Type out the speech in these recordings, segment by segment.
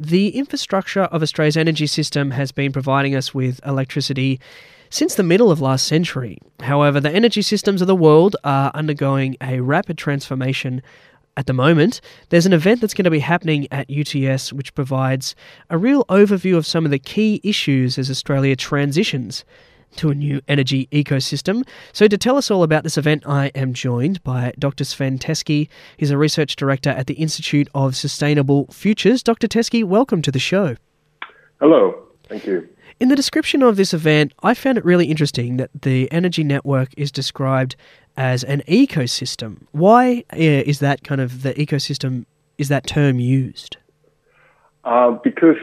The infrastructure of Australia's energy system has been providing us with electricity since the middle of last century. However, the energy systems of the world are undergoing a rapid transformation at the moment. There's an event that's going to be happening at UTS which provides a real overview of some of the key issues as Australia transitions to a new energy ecosystem. So to tell us all about this event, I am joined by Dr. Sven Teske. He's a research director at the Institute of Sustainable Futures. Dr. Teske, welcome to the show. Hello, thank you. In the description of this event, I found it really interesting that the energy network is described as an ecosystem. Why is that kind of the ecosystem, is that term used? Because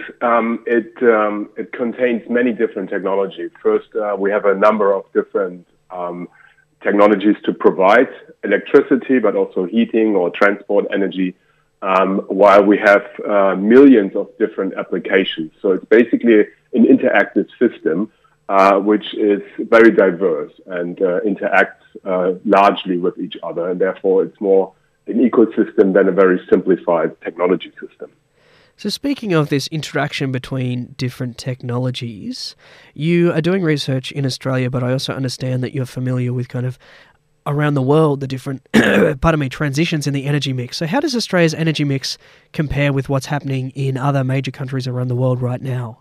it contains many different technologies. First, we have a number of different technologies to provide electricity, but also heating or transport energy, while we have millions of different applications. So it's basically an interactive system, which is very diverse and interacts largely with each other. And therefore, it's more an ecosystem than a very simplified technology system. So speaking of this interaction between different technologies, you are doing research in Australia, but I also understand that you're familiar with kind of around the world, the different, transitions in the energy mix. So how does Australia's energy mix compare with what's happening in other major countries around the world right now?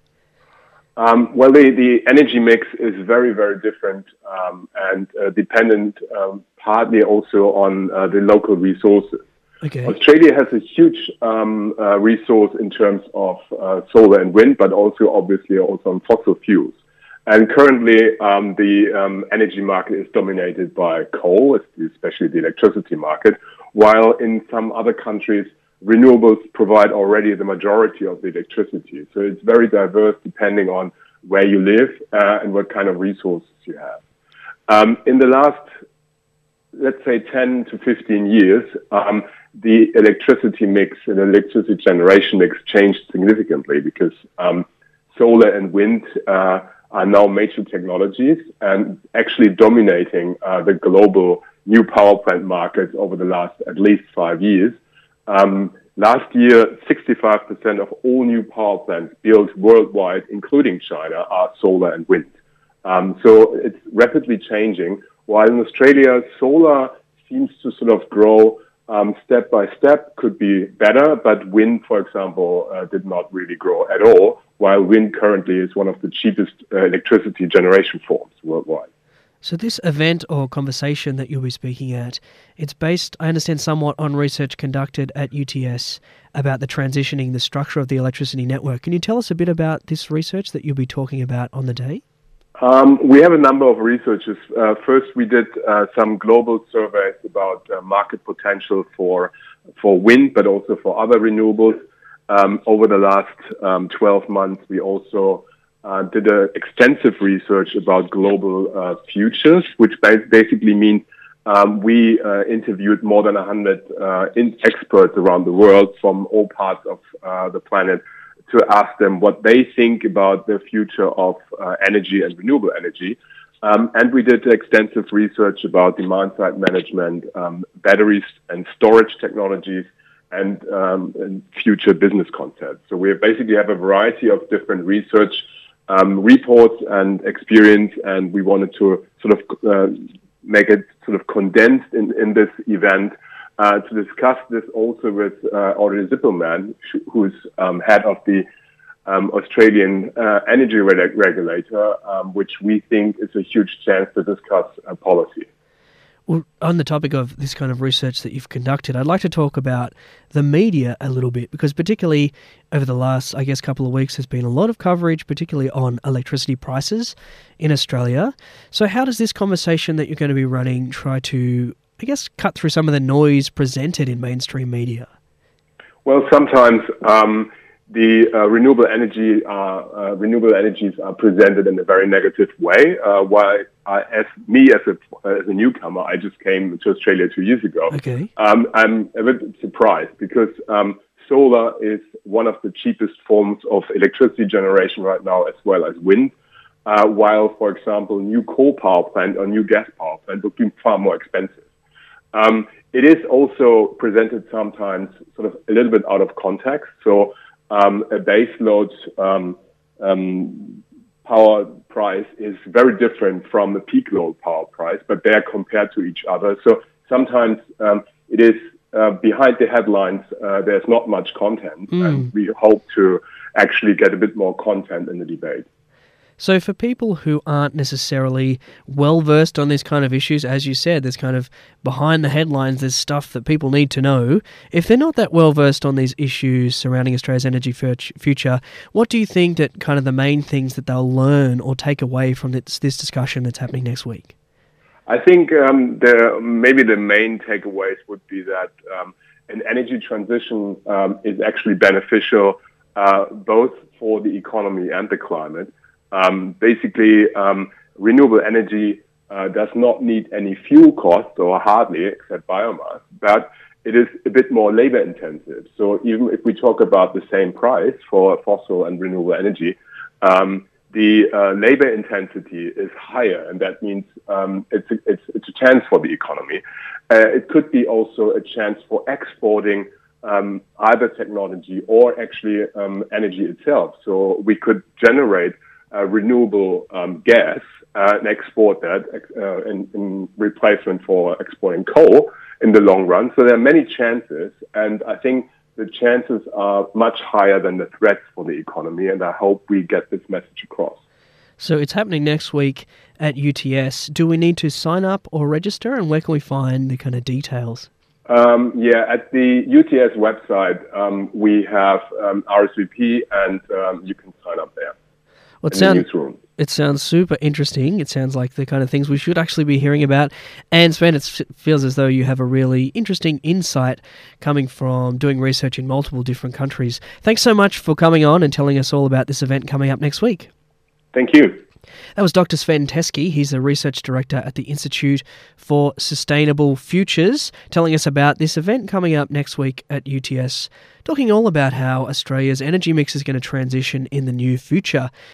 Well, the energy mix is very, very different and dependent partly also on the local resources. Okay. Australia has a huge resource in terms of solar and wind, but also obviously also on fossil fuels. And currently, the energy market is dominated by coal, especially the electricity market, while in some other countries, renewables provide already the majority of the electricity. So it's very diverse depending on where you live and what kind of resources you have. In the last, let's say, 10 to 15 years, the electricity mix and electricity generation mix changed significantly because solar and wind are now major technologies and actually dominating the global new power plant markets over the last at least 5 years. Last year, 65% of all new power plants built worldwide, including China, are solar and wind. So it's rapidly changing. While in Australia, solar seems to sort of grow step by step, could be better, but wind, for example, did not really grow at all, while wind currently is one of the cheapest electricity generation forms worldwide. So this event or conversation that you'll be speaking at, it's based, I understand, somewhat on research conducted at UTS about the transitioning, the structure of the electricity network. Can you tell us a bit about this research that you'll be talking about on the day? We have a number of researches. First, we did some global surveys about market potential for wind, but also for other renewables. Over the last 12 months, we also did extensive research about global futures, which basically means we interviewed more than 100 experts around the world from all parts of the planet to ask them what they think about the future of energy and renewable energy. And we did extensive research about demand-side management, batteries and storage technologies, and future business concepts. So we basically have a variety of different research reports and experience, and we wanted to sort of make it sort of condensed in this event to discuss this also with Audrey Zipperman, who's head of the Australian energy regulator, which we think is a huge chance to discuss policy. Well, on the topic of this kind of research that you've conducted, I'd like to talk about the media a little bit, because particularly over the last, I guess, couple of weeks, there's been a lot of coverage, particularly on electricity prices in Australia. So how does this conversation that you're going to be running try to, I guess, cut through some of the noise presented in mainstream media? Well, sometimes the renewable energies are presented in a very negative way. While as a newcomer, I just came to Australia 2 years ago. Okay. I'm a bit surprised because solar is one of the cheapest forms of electricity generation right now, as well as wind. While, for example, new coal power plant or new gas power plant would be far more expensive. It is also presented sometimes sort of a little bit out of context. So a baseload power price is very different from the peak load power price, but they are compared to each other. So sometimes it is behind the headlines, there's not much content, and we hope to actually get a bit more content in the debate. So for people who aren't necessarily well-versed on these kind of issues, as you said, there's kind of behind the headlines, there's stuff that people need to know. If they're not that well-versed on these issues surrounding Australia's energy future, what do you think that kind of the main things that they'll learn or take away from this discussion that's happening next week? I think maybe the main takeaways would be that an energy transition is actually beneficial both for the economy and the climate. Basically, renewable energy does not need any fuel cost, or hardly, except biomass, but it is a bit more labor intensive. So even if we talk about the same price for fossil and renewable energy, the labor intensity is higher, and that means it's a chance for the economy. It could be also a chance for exporting either technology or actually energy itself. So we could generate renewable gas and export that in replacement for exporting coal in the long run. So there are many chances, and I think the chances are much higher than the threats for the economy, and I hope we get this message across. So it's happening next week at UTS. Do we need to sign up or register, and where can we find the kind of details? At the UTS website, we have RSVP, and you can sign up there. Well, it sounds super interesting. It sounds like the kind of things we should actually be hearing about. And Sven, it feels as though you have a really interesting insight coming from doing research in multiple different countries. Thanks so much for coming on and telling us all about this event coming up next week. Thank you. That was Dr. Sven Teske. He's the research director at the Institute for Sustainable Futures, telling us about this event coming up next week at UTS, talking all about how Australia's energy mix is going to transition in the near future.